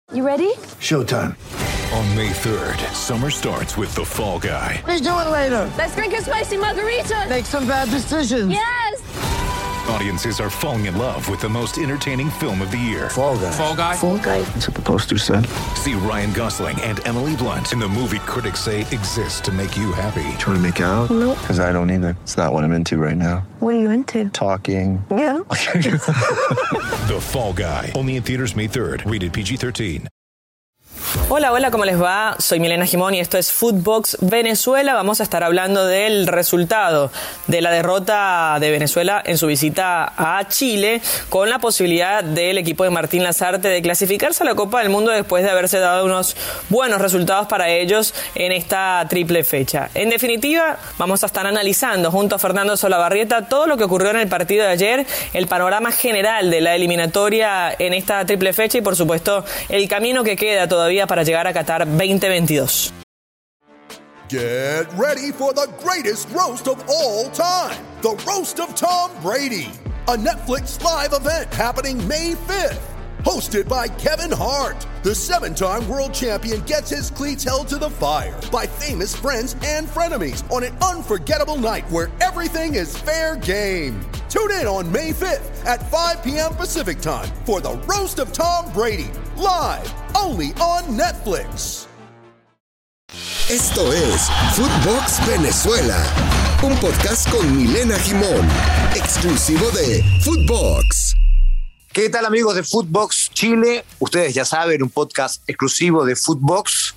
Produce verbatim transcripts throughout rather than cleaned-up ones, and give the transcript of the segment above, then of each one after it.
You ready? Showtime. On May third, summer starts with The Fall Guy. Let's do it later. Let's drink a spicy margarita. Make some bad decisions. Yes. Audiences are falling in love with the most entertaining film of the year. Fall Guy. Fall Guy. Fall Guy. That's what the poster said. See Ryan Gosling and Emily Blunt in the movie critics say exists to make you happy. Trying to make it out? Nope. Because I don't either. It's not what I'm into right now. What are you into? Talking. Yeah. The Fall Guy. Only in theaters May third. Rated P G thirteen. Hola, hola, ¿cómo les va? Soy Milena Gimón y esto es Footbox Venezuela. Vamos a estar hablando del resultado de la derrota de Venezuela en su visita a Chile, con la posibilidad del equipo de Martín Lazarte de clasificarse a la Copa del Mundo después de haberse dado unos buenos resultados para ellos en esta triple fecha. En definitiva, vamos a estar analizando junto a Fernando Solabarrieta todo lo que ocurrió en el partido de ayer, el panorama general de la eliminatoria en esta triple fecha y, por supuesto, el camino que queda todavía para llegar a Qatar veinte veintidós. Get ready for the greatest roast of all time, the Roast of Tom Brady, a Netflix live event happening May fifth. Hosted by Kevin Hart, the seven-time world champion gets his cleats held to the fire by famous friends and frenemies on an unforgettable night where everything is fair game. Tune in on May fifth at five p.m. Pacific Time for the Roast of Tom Brady, live only on Netflix. Esto es Footbox Venezuela, un podcast con Milena Gimón, exclusivo de Footbox. ¿Qué tal, amigos de Footbox Chile? Ustedes ya saben, un podcast exclusivo de Footbox.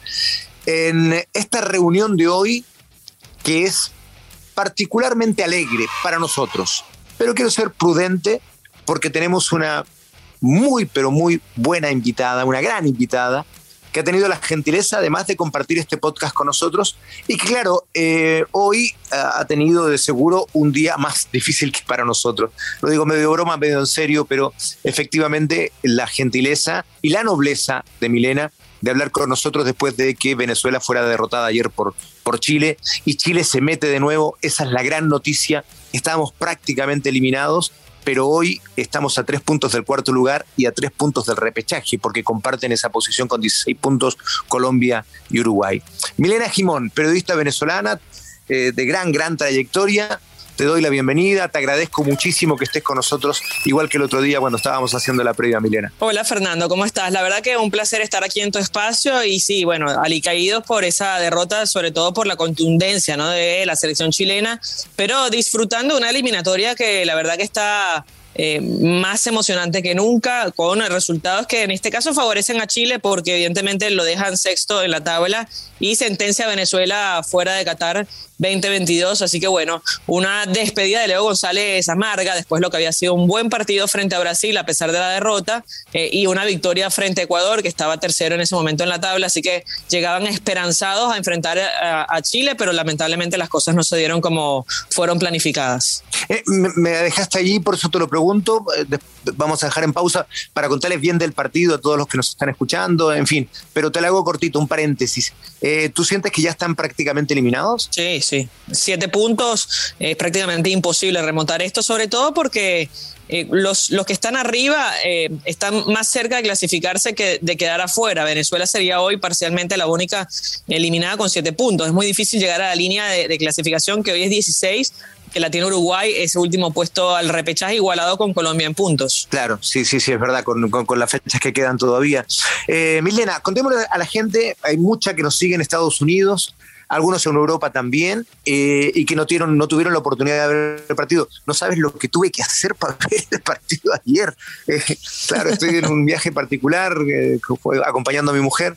En esta reunión de hoy, que es particularmente alegre para nosotros, pero quiero ser prudente porque tenemos una muy, pero muy buena invitada, una gran invitada, que ha tenido la gentileza, además de compartir este podcast con nosotros, y que, claro, eh, hoy uh, ha tenido de seguro un día más difícil que para nosotros. Lo digo medio de broma, medio en serio, pero efectivamente la gentileza y la nobleza de Milena de hablar con nosotros después de que Venezuela fuera derrotada ayer por, por Chile, y Chile se mete de nuevo. Esa es la gran noticia. Estábamos prácticamente eliminados, pero hoy estamos a tres puntos del cuarto lugar y a tres puntos del repechaje, porque comparten esa posición con dieciséis puntos Colombia y Uruguay. Milena Gimón, periodista venezolana eh, de gran, gran trayectoria, te doy la bienvenida, te agradezco muchísimo que estés con nosotros, igual que el otro día cuando estábamos haciendo la previa, Milena. Hola, Fernando, ¿cómo estás? La verdad que un placer estar aquí en tu espacio y sí, bueno, alicaídos por esa derrota, sobre todo por la contundencia, ¿no?, de la selección chilena, pero disfrutando una eliminatoria que la verdad que está eh, más emocionante que nunca, con resultados que en este caso favorecen a Chile porque evidentemente lo dejan sexto en la tabla y sentencia a Venezuela fuera de Qatar veinte veintidós, así que bueno, una despedida de Leo González amarga después de lo que había sido un buen partido frente a Brasil a pesar de la derrota, eh, y una victoria frente a Ecuador, que estaba tercero en ese momento en la tabla, así que llegaban esperanzados a enfrentar a, a Chile, pero lamentablemente las cosas no se dieron como fueron planificadas. Eh, me, me dejaste allí, por eso te lo pregunto. Eh, de, vamos a dejar en pausa para contarles bien del partido a todos los que nos están escuchando, en fin, pero te lo hago cortito, un paréntesis. Eh, ¿Tú sientes que ya están prácticamente eliminados? Sí, sí. Siete puntos, es prácticamente imposible remontar esto, sobre todo porque eh, los, los que están arriba eh, están más cerca de clasificarse que de quedar afuera. Venezuela sería hoy parcialmente la única eliminada con siete puntos. Es muy difícil llegar a la línea de, de clasificación, que hoy es dieciséis, que la tiene Uruguay, ese último puesto al repechaje, igualado con Colombia en puntos. Claro, sí, sí, sí, es verdad, con, con, con las fechas que quedan todavía. Eh, Milena, contémosle a la gente, hay mucha que nos sigue en Estados Unidos, algunos en Europa también, eh, y que no tuvieron, no tuvieron la oportunidad de ver el partido. No sabes lo que tuve que hacer para ver el partido ayer. Eh, claro, estoy en un viaje particular, eh, acompañando a mi mujer,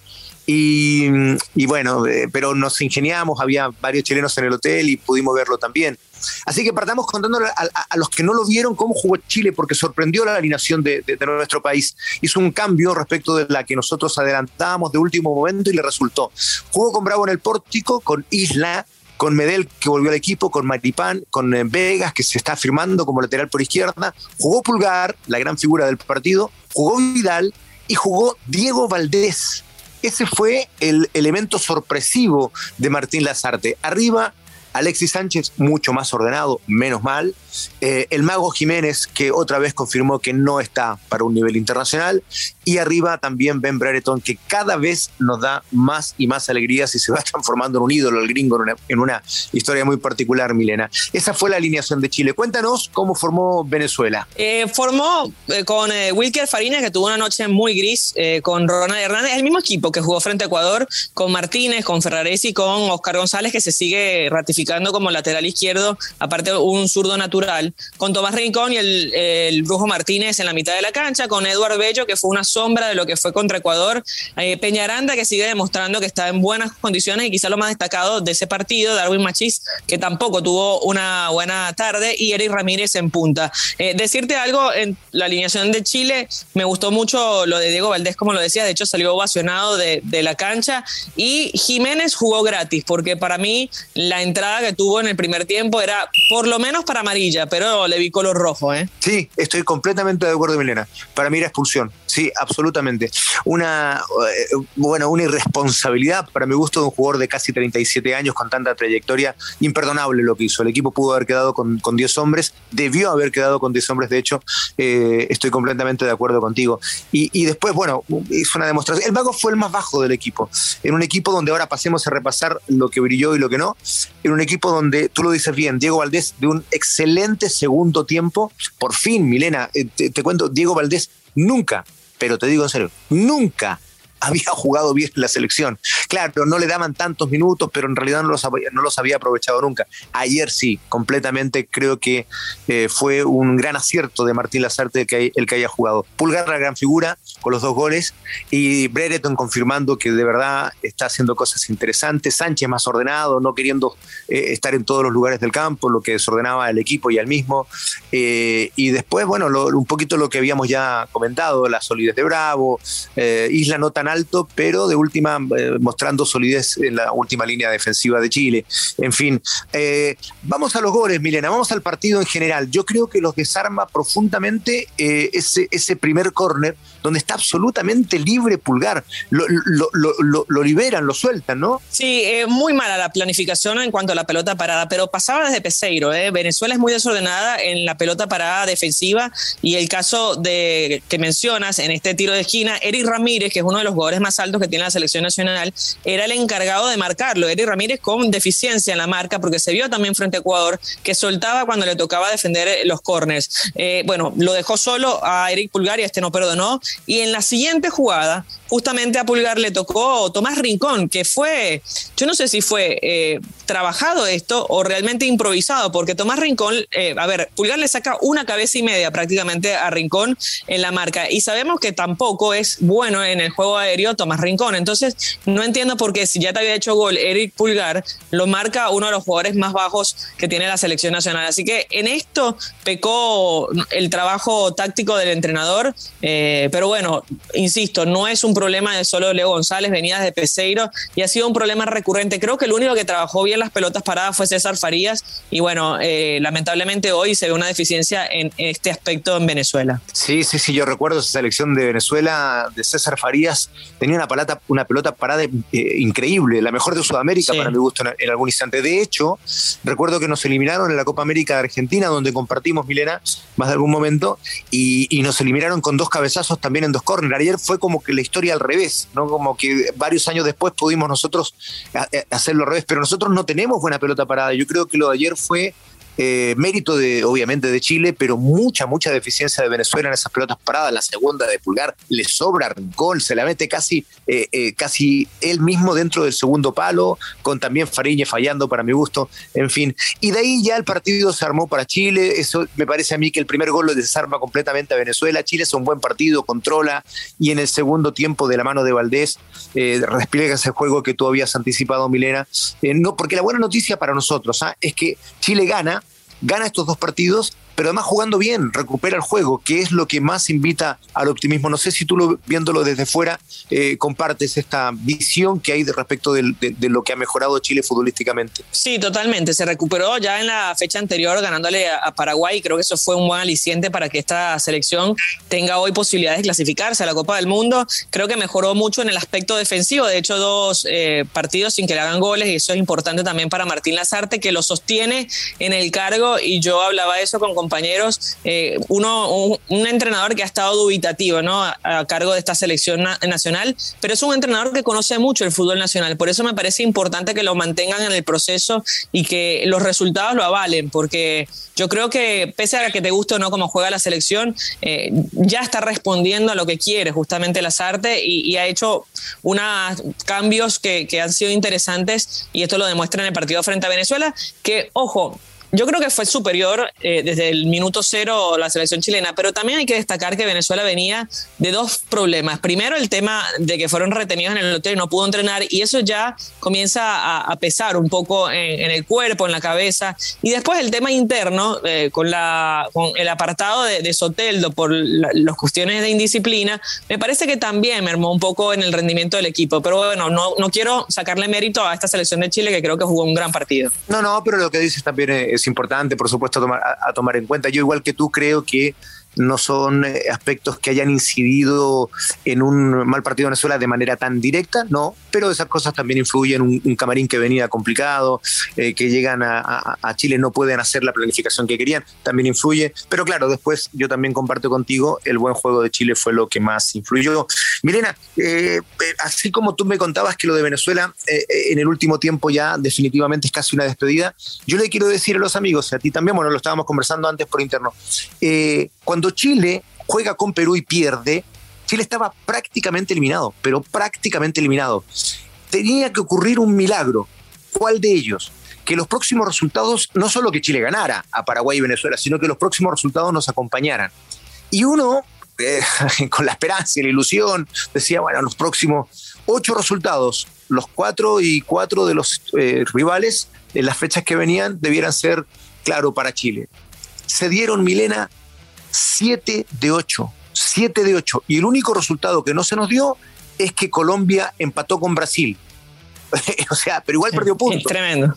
y, y bueno, eh, pero nos ingeniamos, había varios chilenos en el hotel y pudimos verlo también. Así que partamos contándole a, a, a los que no lo vieron cómo jugó Chile, porque sorprendió la alineación de, de, de nuestro país. Hizo un cambio respecto de la que nosotros adelantábamos de último momento y le resultó. Jugó con Bravo en el pórtico, con Isla, con Medel, que volvió al equipo, con Maripán, con eh, Vegas, que se está firmando como lateral por izquierda. Jugó Pulgar, la gran figura del partido, jugó Vidal y jugó Diego Valdés. Ese fue el elemento sorpresivo de Martín Lazarte. Arriba, Alexis Sánchez, mucho más ordenado, menos mal. Eh, el Mago Jiménez, que otra vez confirmó que no está para un nivel internacional. Y arriba también Ben Brereton, que cada vez nos da más y más alegrías y se va transformando en un ídolo, el gringo, en una, en una historia muy particular, Milena. Esa fue la alineación de Chile. Cuéntanos cómo formó Venezuela. Eh, formó eh, con eh, Wilker Fariñas, que tuvo una noche muy gris, eh, con Ronald Hernández, el mismo equipo que jugó frente a Ecuador, con Martínez, con Ferraresi y con Oscar González, que se sigue ratificando como lateral izquierdo, aparte un zurdo natural, con Tomás Rincón y el, el Brujo Martínez en la mitad de la cancha, con Eduard Bello, que fue una sombra de lo que fue contra Ecuador, eh, Peñaranda, que sigue demostrando que está en buenas condiciones, y quizá lo más destacado de ese partido, Darwin Machís, que tampoco tuvo una buena tarde, y Eric Ramírez en punta. Eh, decirte algo, en la alineación de Chile me gustó mucho lo de Diego Valdés, como lo decía, de hecho salió ovacionado de, de la cancha, y Jiménez jugó gratis, porque para mí la entrada que tuvo en el primer tiempo era por lo menos para amarilla, pero le vi color rojo, ¿eh? Sí, estoy completamente de acuerdo, Milena. Para mí era expulsión, sí, absolutamente. Una, eh, bueno, una irresponsabilidad, para mi gusto, de un jugador de casi treinta y siete años con tanta trayectoria. Imperdonable lo que hizo. El equipo pudo haber quedado con, con diez hombres, debió haber quedado con diez hombres, de hecho, eh, estoy completamente de acuerdo contigo. Y, y después, bueno, hizo una demostración. El Mago fue el más bajo del equipo. En un equipo donde ahora pasemos a repasar lo que brilló y lo que no. En un equipo donde, tú lo dices bien, Diego Valdés de un excelente segundo tiempo. Por fin, Milena, eh, te, te cuento, Diego Valdés nunca, pero te digo en serio, nunca había jugado bien en la selección. Claro, no le daban tantos minutos, pero en realidad no los había, no los había aprovechado nunca. Ayer sí, completamente creo que eh, fue un gran acierto de Martín Lazarte el que, el que haya jugado. Pulgar, la gran figura, con los dos goles, y Brereton confirmando que de verdad está haciendo cosas interesantes. Sánchez más ordenado, no queriendo eh, estar en todos los lugares del campo, lo que desordenaba el equipo y al mismo. Eh, y después, bueno, lo, un poquito lo que habíamos ya comentado, la solidez de Bravo, eh, Isla no tan alto, pero de última eh, mostrando solidez en la última línea defensiva de Chile. En fin, eh, vamos a los goles, Milena, vamos al partido en general. Yo creo que los desarma profundamente eh, ese, ese primer córner, donde está absolutamente libre Pulgar. Lo, lo, lo, lo, lo liberan, lo sueltan, ¿no? Sí, eh, muy mala la planificación en cuanto a la pelota parada, pero pasaba desde Peseiro. ¿eh? Venezuela es muy desordenada en la pelota parada defensiva, y el caso de que mencionas en este tiro de esquina, Eric Ramírez, que es uno de los jugadores más altos que tiene la selección nacional, era el encargado de marcarlo. Eric Ramírez con deficiencia en la marca, porque se vio también frente a Ecuador que soltaba cuando le tocaba defender los córners. Eh, bueno, lo dejó solo a Eric Pulgar y este no perdonó. Y en la siguiente jugada, justamente a Pulgar le tocó Tomás Rincón, que fue, yo no sé si fue eh, trabajado esto o realmente improvisado, porque Tomás Rincón, eh, a ver, Pulgar le saca una cabeza y media prácticamente a Rincón en la marca, y sabemos que tampoco es bueno en el juego aéreo Tomás Rincón. Entonces no entiendo por qué, si ya te había hecho gol Eric Pulgar, lo marca uno de los jugadores más bajos que tiene la selección nacional. Así que en esto pecó el trabajo táctico del entrenador, eh, pero bueno, insisto, no es un problema de solo Leo González, venía de Peseiro y ha sido un problema recurrente. Creo que el único que trabajó bien las pelotas paradas fue César Farías, y bueno, eh, lamentablemente hoy se ve una deficiencia en este aspecto en Venezuela. Sí, sí, sí, yo recuerdo esa selección de Venezuela de César Farías, tenía una, palata, una pelota parada eh, increíble, la mejor de Sudamérica, sí, para mi gusto en, en algún instante. De hecho, recuerdo que nos eliminaron en la Copa América de Argentina, donde compartimos, Milena, más de algún momento, y, y nos eliminaron con dos cabezazos también en dos córner. Ayer fue como que la historia al revés, ¿no? Como que varios años después pudimos nosotros hacerlo al revés, pero nosotros no tenemos buena pelota parada. Yo creo que lo de ayer fue Eh, mérito de, obviamente, de Chile, pero mucha, mucha deficiencia de Venezuela en esas pelotas paradas. La segunda de Pulgar le sobra Rincón, se la mete casi, eh, eh, casi él mismo dentro del segundo palo, con también Fariñez fallando para mi gusto, en fin. Y de ahí ya el partido se armó para Chile. Eso me parece a mí que el primer gol lo desarma completamente a Venezuela. Chile es un buen partido, controla, y en el segundo tiempo, de la mano de Valdés, eh, despliega ese juego que tú habías anticipado, Milena. Eh, no, porque la buena noticia para nosotros ¿ah? es que Chile gana, gana estos dos partidos pero además jugando bien, recupera el juego, que es lo que más invita al optimismo. No sé si tú lo, viéndolo desde fuera eh, compartes esta visión que hay de respecto del, de, de lo que ha mejorado Chile futbolísticamente. Sí, totalmente, se recuperó ya en la fecha anterior ganándole a, a Paraguay, creo que eso fue un buen aliciente para que esta selección tenga hoy posibilidades de clasificarse a la Copa del Mundo. Creo que mejoró mucho en el aspecto defensivo, de hecho dos eh, partidos sin que le hagan goles, y eso es importante también para Martín Lazarte, que lo sostiene en el cargo, y yo hablaba eso con compañeros, eh, uno, un, un entrenador que ha estado dubitativo, ¿no? a, a cargo de esta selección na- nacional, pero es un entrenador que conoce mucho el fútbol nacional, por eso me parece importante que lo mantengan en el proceso y que los resultados lo avalen, porque yo creo que pese a que te guste o no cómo juega la selección, eh, ya está respondiendo a lo que quiere justamente Lazarte, y, y ha hecho unos cambios que, que han sido interesantes, y esto lo demuestra en el partido frente a Venezuela, que, ojo, yo creo que fue superior eh, desde el minuto cero la selección chilena, pero también hay que destacar que Venezuela venía de dos problemas. Primero, el tema de que fueron retenidos en el hotel y no pudo entrenar, y eso ya comienza a, a pesar un poco en, en el cuerpo, en la cabeza. Y después el tema interno, eh, con, la, con el apartado de, de Soteldo por la, las cuestiones de indisciplina, me parece que también mermó un poco en el rendimiento del equipo. Pero bueno, no, no quiero sacarle mérito a esta selección de Chile, que creo que jugó un gran partido. No, no, pero lo que dices también es importante, por supuesto, a tomar, a, a tomar en cuenta. Yo, igual que tú, creo que no son eh, aspectos que hayan incidido en un mal partido de Venezuela de manera tan directa, no, pero esas cosas también influyen. Un, un camarín que venía complicado, eh, que llegan a, a, a Chile, no pueden hacer la planificación que querían, también influye, pero claro, después yo también comparto contigo, el buen juego de Chile fue lo que más influyó. Milena, eh, así como tú me contabas que lo de Venezuela eh, en el último tiempo ya definitivamente es casi una despedida, yo le quiero decir a los amigos, a ti también, bueno, lo estábamos conversando antes por interno, eh, cuando Chile juega con Perú y pierde, Chile estaba prácticamente eliminado, pero prácticamente eliminado. Tenía que ocurrir un milagro. ¿Cuál de ellos? Que los próximos resultados, no solo que Chile ganara a Paraguay y Venezuela, sino que los próximos resultados nos acompañaran. Y uno, eh, con la esperanza y la ilusión, decía, bueno, los próximos ocho resultados, los cuatro y cuatro de los eh, rivales, en las fechas que venían, debieran ser, claro, para Chile. Se dieron, Milena, siete de ocho. siete de ocho. Y el único resultado que no se nos dio es que Colombia empató con Brasil. O sea, pero igual perdió puntos. Es tremendo.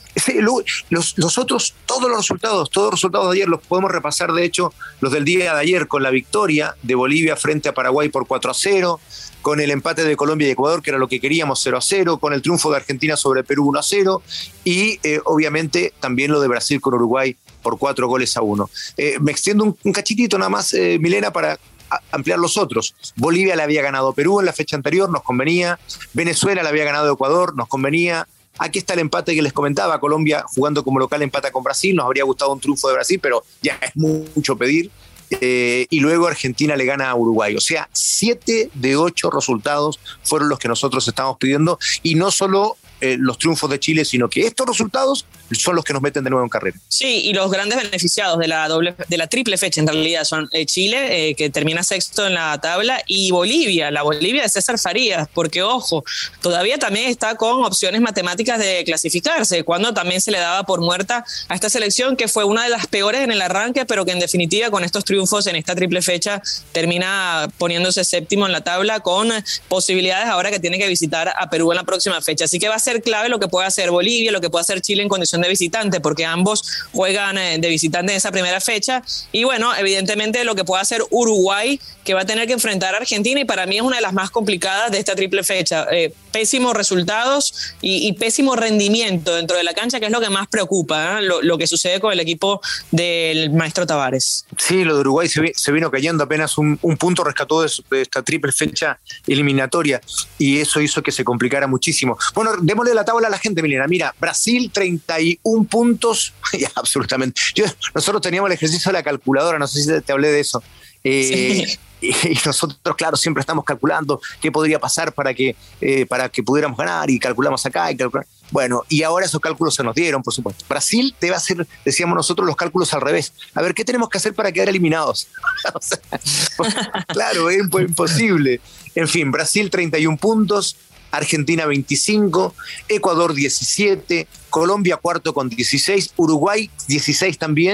Los, los otros, todos los resultados, todos los resultados de ayer los podemos repasar, de hecho, los del día de ayer, con la victoria de Bolivia frente a Paraguay por cuatro a cero, con el empate de Colombia y Ecuador, que era lo que queríamos, cero a cero, con el triunfo de Argentina sobre Perú uno a cero, y eh, obviamente también lo de Brasil con Uruguay por cuatro goles a uno. Eh, me extiendo un, un cachitito nada más, eh, Milena, para ampliar los otros. Bolivia le había ganado a Perú en la fecha anterior, nos convenía. Venezuela le había ganado a Ecuador, nos convenía. Aquí está el empate que les comentaba. Colombia, jugando como local, empata con Brasil. Nos habría gustado un triunfo de Brasil, pero ya es mucho pedir. Eh, y luego Argentina le gana a Uruguay. O sea, siete de ocho resultados fueron los que nosotros estábamos pidiendo, y no solo eh, los triunfos de Chile, sino que estos resultados son los que nos meten de nuevo en carrera. Sí, y los grandes beneficiados de la doble, de la triple fecha en realidad son eh, Chile, eh, que termina sexto en la tabla, y Bolivia, la Bolivia de César Farías, porque ojo, todavía también está con opciones matemáticas de clasificarse, cuando también se le daba por muerta a esta selección, que fue una de las peores en el arranque, pero que en definitiva con estos triunfos en esta triple fecha termina poniéndose séptimo en la tabla, con posibilidades ahora que tiene que visitar a Perú en la próxima fecha. Así que va a ser clave lo que pueda hacer Bolivia, lo que pueda hacer Chile en condición de visitante, porque ambos juegan de visitante en esa primera fecha. Y bueno, evidentemente lo que pueda hacer Uruguay, que va a tener que enfrentar a Argentina, y para mí es una de las más complicadas de esta triple fecha. Eh, pésimos resultados y, y pésimo rendimiento dentro de la cancha, que es lo que más preocupa, ¿eh? lo, lo que sucede con el equipo del maestro Tavares. Sí, lo de Uruguay se, se vino cayendo, apenas un, un punto rescató de, de esta triple fecha eliminatoria, y eso hizo que se complicara muchísimo. Bueno, démosle la tabla a la gente, Milena. Mira, Brasil, treinta y uno puntos. Ya, absolutamente. Yo, nosotros teníamos el ejercicio de la calculadora, no sé si te hablé de eso. Eh, sí. Y, y nosotros, claro, siempre estamos calculando qué podría pasar para que, eh, para que pudiéramos ganar, y calculamos acá y calculamos. Bueno, y ahora esos cálculos se nos dieron, por supuesto. Brasil debe hacer, decíamos nosotros, los cálculos al revés. A ver, ¿qué tenemos que hacer para quedar eliminados? O sea, pues, claro, es imposible. En fin, Brasil treinta y uno puntos, Argentina veinticinco, Ecuador diecisiete, Colombia cuarto con dieciséis, Uruguay dieciséis también,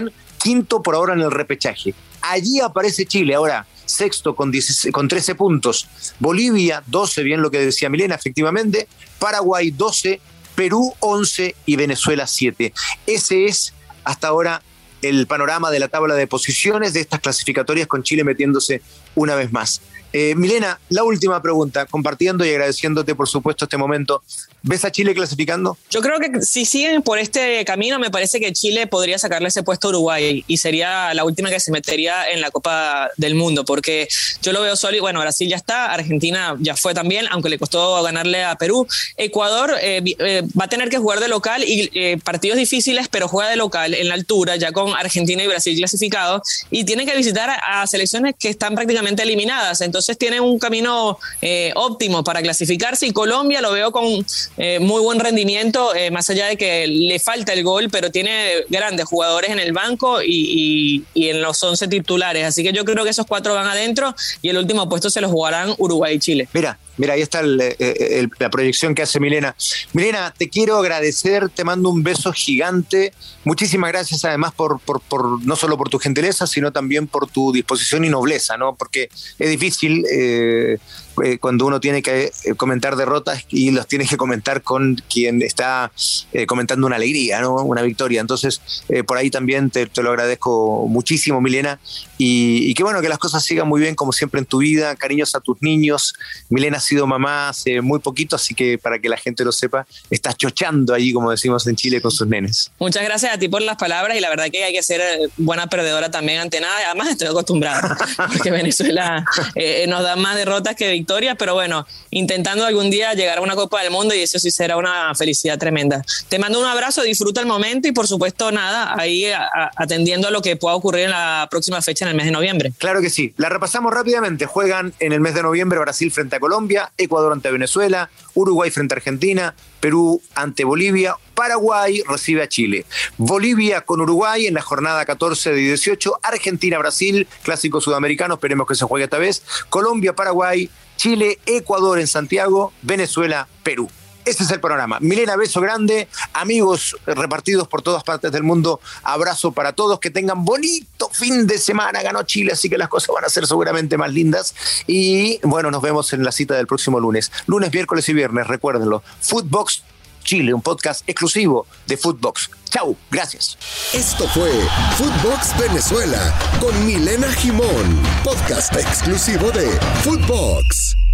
quinto por ahora en el repechaje. Allí aparece Chile, ahora sexto con, dieciséis, con trece puntos. Bolivia, doce, bien lo que decía Milena, efectivamente. Paraguay, doce. Perú, once y Venezuela, siete. Ese es, hasta ahora, el panorama de la tabla de posiciones de estas clasificatorias, con Chile metiéndose una vez más. Eh, Milena, la última pregunta, compartiendo y agradeciéndote, por supuesto, este momento. ¿Ves a Chile clasificando? Yo creo que si siguen por este camino, me parece que Chile podría sacarle ese puesto a Uruguay y sería la última que se metería en la Copa del Mundo, porque yo lo veo solo y bueno, Brasil ya está, Argentina ya fue también, aunque le costó ganarle a Perú. Ecuador eh, eh, va a tener que jugar de local y eh, partidos difíciles, pero juega de local en la altura, ya con Argentina y Brasil clasificados, y tiene que visitar a, a selecciones que están prácticamente eliminadas, entonces tiene un camino eh, óptimo para clasificarse, y Colombia lo veo con Eh, muy buen rendimiento, eh, más allá de que le falta el gol, pero tiene grandes jugadores en el banco y, y, y en los once titulares, así que yo creo que esos cuatro van adentro y el último puesto se lo jugarán Uruguay y Chile. Mira, mira, ahí está el, el, la proyección que hace Milena. Milena, te quiero agradecer, te mando un beso gigante, muchísimas gracias además por, por, por no solo por tu gentileza, sino también por tu disposición y nobleza, ¿no? Porque es difícil eh, eh, cuando uno tiene que eh, comentar derrotas y los tienes que comentar con quien está eh, comentando una alegría, ¿no? Una victoria. Entonces, eh, por ahí también te, te lo agradezco muchísimo, Milena, y, y que bueno, que las cosas sigan muy bien como siempre en tu vida, cariños a tus niños. Milena ha sido mamá hace muy poquito, así que para que la gente lo sepa, está chochando allí, como decimos en Chile, con sus nenes. Muchas gracias a ti por las palabras, y la verdad que hay que ser buena perdedora también ante nada, además estoy acostumbrada, porque Venezuela eh, nos da más derrotas que victorias, pero bueno, intentando algún día llegar a una Copa del Mundo, y eso sí será una felicidad tremenda. Te mando un abrazo, disfruta el momento y por supuesto nada, ahí a, a, atendiendo a lo que pueda ocurrir en la próxima fecha en el mes de noviembre. Claro que sí, la repasamos rápidamente. Juegan en el mes de noviembre Brasil frente a Colombia, Ecuador ante Venezuela, Uruguay frente a Argentina, Perú ante Bolivia, Paraguay recibe a Chile, Bolivia con Uruguay en la jornada catorce de dieciocho, Argentina-Brasil, clásico sudamericano, esperemos que se juegue esta vez, Colombia-Paraguay, Chile, Ecuador en Santiago, Venezuela, Perú. Ese es el panorama. Milena, beso grande. Amigos repartidos por todas partes del mundo, abrazo para todos. Que tengan bonito fin de semana. Ganó Chile, así que las cosas van a ser seguramente más lindas. Y bueno, nos vemos en la cita del próximo lunes. Lunes, miércoles y viernes, recuérdenlo. Footbox Chile, un podcast exclusivo de Footbox. Chau, gracias. Esto fue Footbox Venezuela con Milena Gimón, podcast exclusivo de Footbox.